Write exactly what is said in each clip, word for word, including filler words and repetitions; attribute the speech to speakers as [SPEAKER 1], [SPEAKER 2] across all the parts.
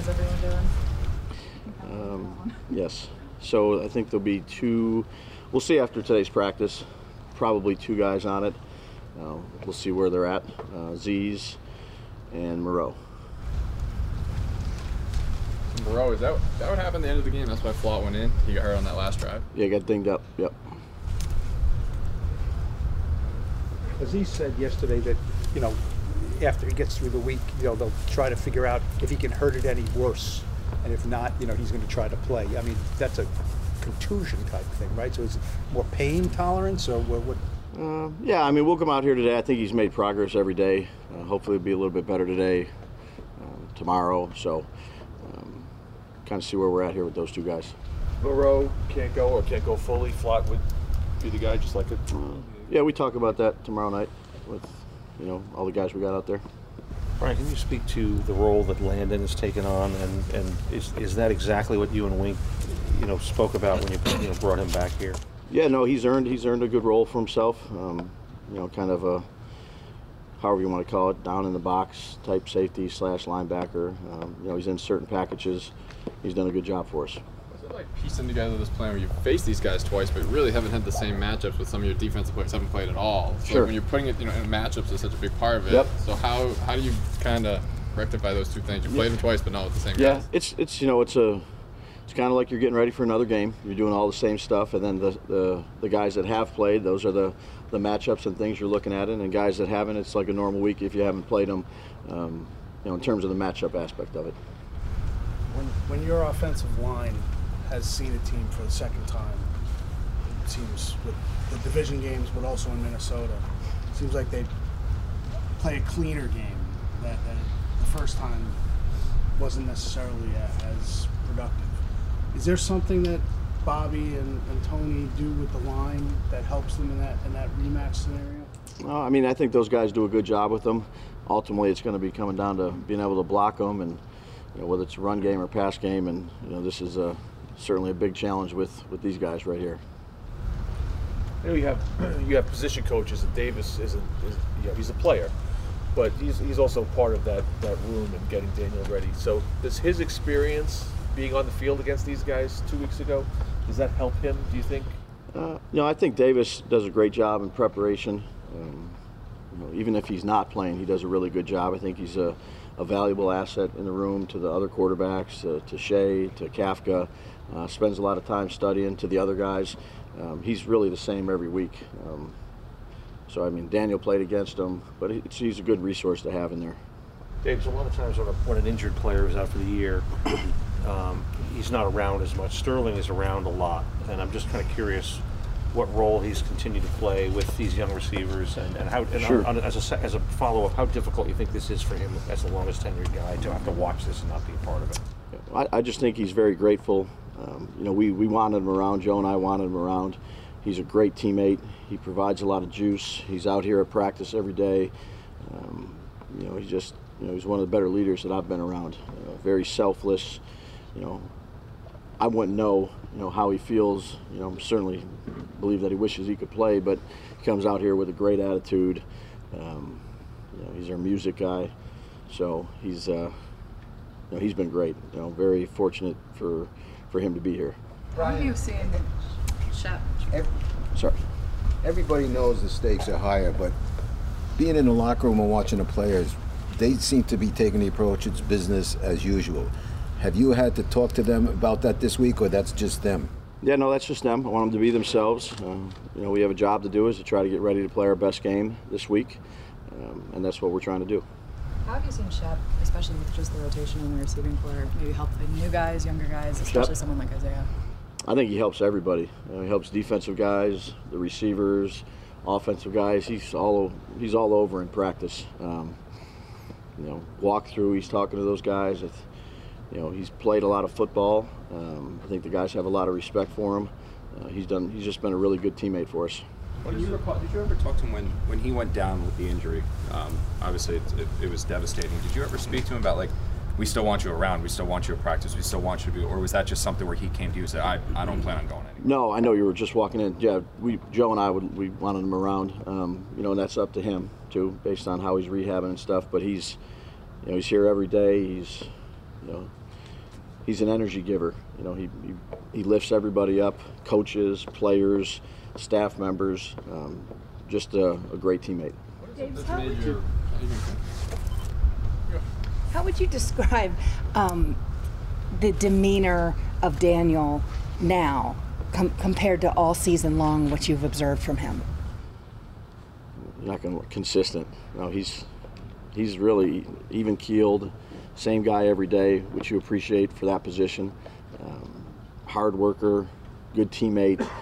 [SPEAKER 1] How's everyone doing?
[SPEAKER 2] Um, yes. So I think there'll be two. We'll see after today's practice. Probably two guys on it. Uh, we'll see where they're at. Uh, Z's and Moreau.
[SPEAKER 3] Moreau, is that, that what happened at the end of the game? That's why Flott went in? He got hurt on that last drive?
[SPEAKER 2] Yeah, got dinged up. Yep.
[SPEAKER 4] Aziz said yesterday that, you know, after he gets through the week, you know, they'll try to figure out if he can hurt it any worse. And if not, you know, he's going to try to play. I mean, that's a contusion type thing, right? So is it more pain tolerance or what? what?
[SPEAKER 2] Uh, yeah, I mean, we'll come out here today. I think he's made progress every day. Uh, hopefully it'll be a little bit better today, uh, tomorrow. So um, kind of see where we're at here with those two guys.
[SPEAKER 5] Moreau can't go or can't go fully. Flott would be the guy just like it.
[SPEAKER 2] Uh, yeah, we talk about that tomorrow night with, you know, all the guys we got out there.
[SPEAKER 6] Brian, can you speak to the role that Landon has taken on, and, and is, is that exactly what you and Wink, you know, spoke about when you, you know, brought him back here?
[SPEAKER 2] Yeah, no, he's earned he's earned a good role for himself. Um, you know, kind of a, however you want to call it, down in the box type safety slash linebacker. Um, you know, he's in certain packages. He's done a good job for us.
[SPEAKER 3] What's it like piecing together this plan where you face these guys twice, but really haven't had the same matchups with some of your defensive players haven't played at all? So
[SPEAKER 2] Sure.
[SPEAKER 3] Like when you're putting it, you know, in matchups is such a big part of it.
[SPEAKER 2] Yep.
[SPEAKER 3] So how how do you kind of rectify those two things? You played them twice, but not with the same
[SPEAKER 2] Yeah,
[SPEAKER 3] guys.
[SPEAKER 2] it's it's you know it's a it's kind of like you're getting ready for another game. You're doing all the same stuff, and then the the, the guys that have played, those are the the matchups and things you're looking at it, and guys that haven't, it's like a normal week if you haven't played them. Um, you know, in terms of the matchup aspect of it.
[SPEAKER 7] When when your offensive line has seen a team for the second time, it seems with the division games, but also in Minnesota, it seems like they play a cleaner game. That, that the first time wasn't necessarily as productive. Is there something that Bobby and, and Tony do with the line that helps them in that in that rematch scenario?
[SPEAKER 2] Well, I mean, I think those guys do a good job with them. Ultimately, it's going to be coming down to being able to block them, and you know, whether it's a run game or pass game. And you know, this is a, certainly a big challenge with with these guys right here.
[SPEAKER 5] You know, you have you have position coaches, and Davis is, a, is you know, he's a player, but he's he's also part of that that room and getting Daniel ready. So does his experience being on the field against these guys two weeks ago, does that help him, do you think?
[SPEAKER 2] Uh, you know, I think Davis does a great job in preparation. Um, you know, even if he's not playing, he does a really good job. I think he's a, a valuable asset in the room to the other quarterbacks, uh, to Shea, to Kafka. Uh, spends a lot of time studying to the other guys. Um, he's really the same every week. Um, so, I mean, Daniel played against him, but it's, he's a good resource to have in there.
[SPEAKER 6] Dave, a lot of times when, a, when an injured player is out for the year, um, he's not around as much. Sterling is around a lot, and I'm just kind of curious what role he's continued to play with these young receivers, and, and how, and
[SPEAKER 2] Sure.
[SPEAKER 6] on, on, as a, as a follow-up, how difficult you think this is for him as the longest tenured guy to have to watch this and not be a part of it?
[SPEAKER 2] I, I just think he's very grateful. Um, you know, we, we wanted him around. Joe and I wanted him around. He's a great teammate. He provides a lot of juice. He's out here at practice every day. Um, you know, he's just, you know, he's one of the better leaders that I've been around. Uh, very selfless. You know, I wouldn't know, you know, how he feels. You know, certainly believe that he wishes he could play, but he comes out here with a great attitude. Um, you know, he's our music guy, so he's, uh, you know, he's been great. You know, very fortunate for for him to be here.
[SPEAKER 1] How have you seen Shep?
[SPEAKER 8] Every,
[SPEAKER 2] Sorry.
[SPEAKER 8] everybody knows the stakes are higher, but being in the locker room and watching the players, they seem to be taking the approach it's business as usual. Have you had to talk to them about that this week, or that's just them?
[SPEAKER 2] Yeah, no, that's just them. I want them to be themselves. Uh, you know, we have a job to do, is to try to get ready to play our best game this week, um, and that's what we're trying to do.
[SPEAKER 1] How have you seen Shep, especially with just the rotation in the receiving corps, maybe help the new guys, younger guys, especially
[SPEAKER 2] Shep?
[SPEAKER 1] someone like Isaiah?
[SPEAKER 2] I think he helps everybody. Uh, he helps defensive guys, the receivers, offensive guys. He's all he's all over in practice. Um, you know, walk through. He's talking to those guys. It's, you know, he's played a lot of football. Um, I think the guys have a lot of respect for him. Uh, he's done. He's just been a really good teammate for us.
[SPEAKER 9] Did you, recall, did you ever talk to him when, when he went down with the injury? Um, obviously, it, it, it was devastating. Did you ever speak to him about, like, we still want you around, we still want you at practice, we still want you to be, or was that just something where he came to you and said, I, I don't plan on going anywhere?
[SPEAKER 2] No, I know you were just walking in. Yeah, we, Joe and I, would, we wanted him around. Um, you know, and that's up to him, too, based on how he's rehabbing and stuff. But he's, you know, he's here every day. He's, you know, he's an energy giver. You know, he, he, he lifts everybody up, coaches, players, staff members, um, just a, a great teammate.
[SPEAKER 10] James, how would you, how would you describe um, the demeanor of Daniel now com- compared to all season long, what you've observed from him?
[SPEAKER 2] Not going to consistent. No, he's he's really even keeled, same guy every day, which you appreciate for that position. Um, hard worker, good teammate. Uh,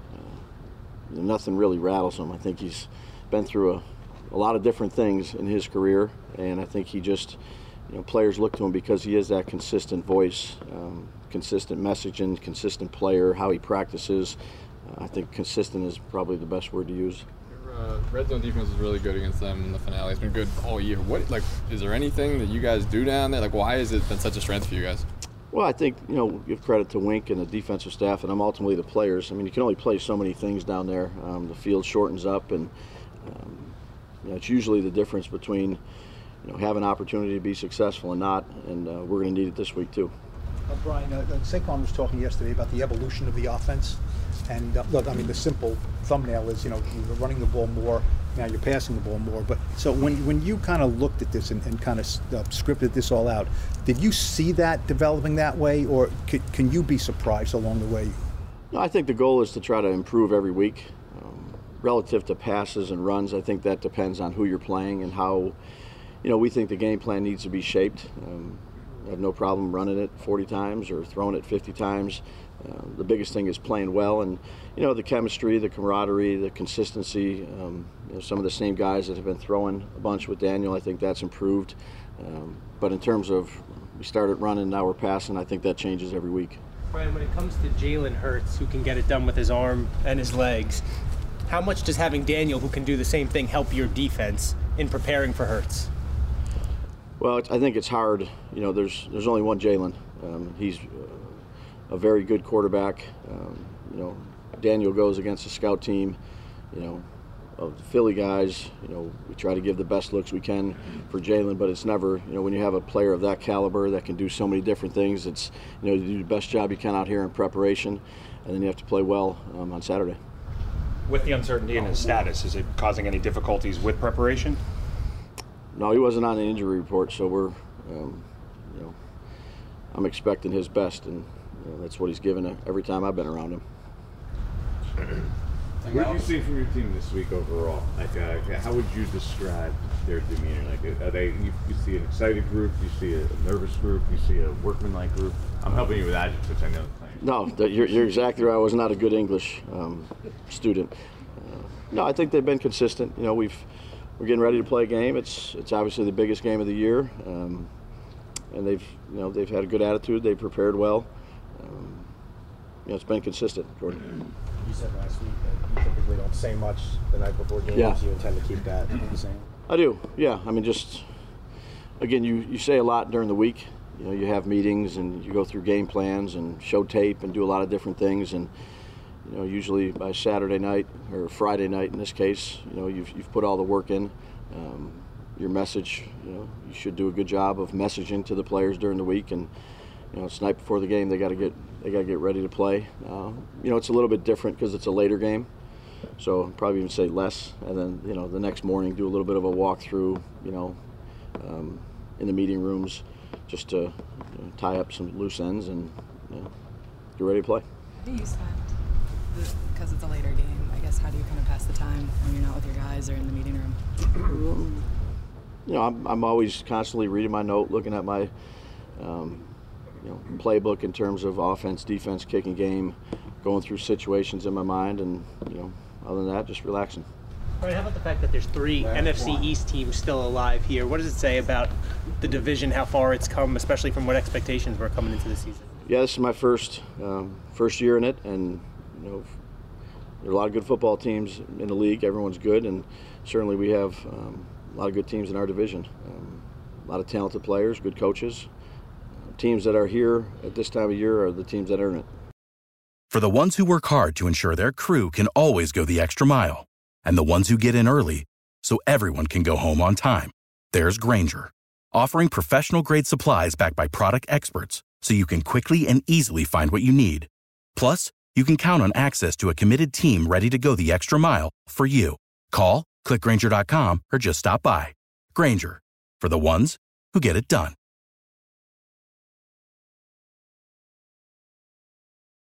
[SPEAKER 2] nothing really rattles him. I think he's been through a, a lot of different things in his career, and I think he just, you know, players look to him because he is that consistent voice, um, consistent messaging, consistent player, how he practices. Uh, I think consistent is probably the best word to use.
[SPEAKER 3] Uh, red zone defense was really good against them in the finale. It's been good all year. What, like, is there anything that you guys do down there? Like, why has it been such a strength for you guys?
[SPEAKER 2] Well, I think, you know, give credit to Wink and the defensive staff, and I'm ultimately the players. I mean, you can only play so many things down there. Um, the field shortens up, and um, you know, it's usually the difference between, you know, having an opportunity to be successful and not, and uh, we're going to need it this week too.
[SPEAKER 4] Uh, Brian, uh, Saquon was talking yesterday about the evolution of the offense. And uh, look, I mean, the simple thumbnail is, you know, you're running the ball more, now you're passing the ball more. But so when when you kind of looked at this and, and kind of uh, scripted this all out, did you see that developing that way, or c- can you be surprised along the way?
[SPEAKER 2] No, I think the goal is to try to improve every week. Um, relative to passes and runs, I think that depends on who you're playing and how, you know, we think the game plan needs to be shaped. Um, I have no problem running it forty times or throwing it fifty times. Uh, the biggest thing is playing well, and you know, the chemistry, the camaraderie, the consistency. Um, you know, some of the same guys that have been throwing a bunch with Daniel, I think that's improved. Um, but in terms of we started running, now we're passing, I think that changes every week.
[SPEAKER 11] Brian, when it comes to Jalen Hurts, who can get it done with his arm and his legs, how much does having Daniel, who can do the same thing, help your defense in preparing for Hurts?
[SPEAKER 2] Well, I think it's hard. You know, there's there's only one Jalen. Um, he's a very good quarterback. Um, you know, Daniel goes against a scout team, you know, of the Philly guys. You know, we try to give the best looks we can for Jalen, but it's never, you know, when you have a player of that caliber that can do so many different things, it's, you know, you do the best job you can out here in preparation, and then you have to play well um, on Saturday.
[SPEAKER 12] With the uncertainty in his status, is it causing any difficulties with preparation?
[SPEAKER 2] No, he wasn't on the injury report, so we're, um, you know, I'm expecting his best, and you know, that's what he's given every time I've been around him.
[SPEAKER 13] What have you seen from your team this week overall? Like, uh, how would you describe their demeanor? Like, are they? You, you see an excited group, you see a nervous group, you see a workmanlike group. I'm helping you with adjectives. I know.
[SPEAKER 2] No, that, you're, you're exactly right. I was not a good English um, student. Uh, no, I think they've been consistent. You know, we've we're getting ready to play a game. It's it's obviously the biggest game of the year, um, and they've you know they've had a good attitude. They've prepared well. Um, you know, it's been consistent, Jordan.
[SPEAKER 14] You said last week that you typically don't say much the night before games.
[SPEAKER 2] Yeah.
[SPEAKER 14] You intend to keep that the same?
[SPEAKER 2] I do, yeah. I mean, just, again, you, you say a lot during the week. You know, you have meetings and you go through game plans and show tape and do a lot of different things. And, you know, usually by Saturday night, or Friday night in this case, you know, you've, you've put all the work in. Um, your message, you know, you should do a good job of messaging to the players during the week. And, you know, it's the night before the game, they got to get they got to get ready to play. Uh, you know, it's a little bit different because it's a later game, so I'd probably even say less. And then, you know, the next morning, do a little bit of a walkthrough, you know, um, in the meeting rooms, just to you know, tie up some loose ends and you know, get ready to play.
[SPEAKER 1] How do you spend, because it's a later game, I guess, how do you kind of pass the time when you're not with your guys or in the meeting room?
[SPEAKER 2] You know, I'm, I'm always constantly reading my note, looking at my um, you know, playbook in terms of offense, defense, kicking game, going through situations in my mind, and you know, other than that, just relaxing.
[SPEAKER 11] Right, how about the fact that there's three N F C East teams still alive here? What does it say about the division, how far it's come, especially from what expectations were coming into the season?
[SPEAKER 2] Yeah, this is my first um, first year in it, and you know, there are a lot of good football teams in the league. Everyone's good, and certainly we have um, a lot of good teams in our division. Um, a lot of talented players, good coaches. Teams that are here at this time of year are the teams that earn it.
[SPEAKER 15] For the ones who work hard to ensure their crew can always go the extra mile, and the ones who get in early so everyone can go home on time, there's Grainger, offering professional-grade supplies backed by product experts so you can quickly and easily find what you need. Plus, you can count on access to a committed team ready to go the extra mile for you. Call, click Grainger dot com, or just stop by. Grainger, for the ones who get it done.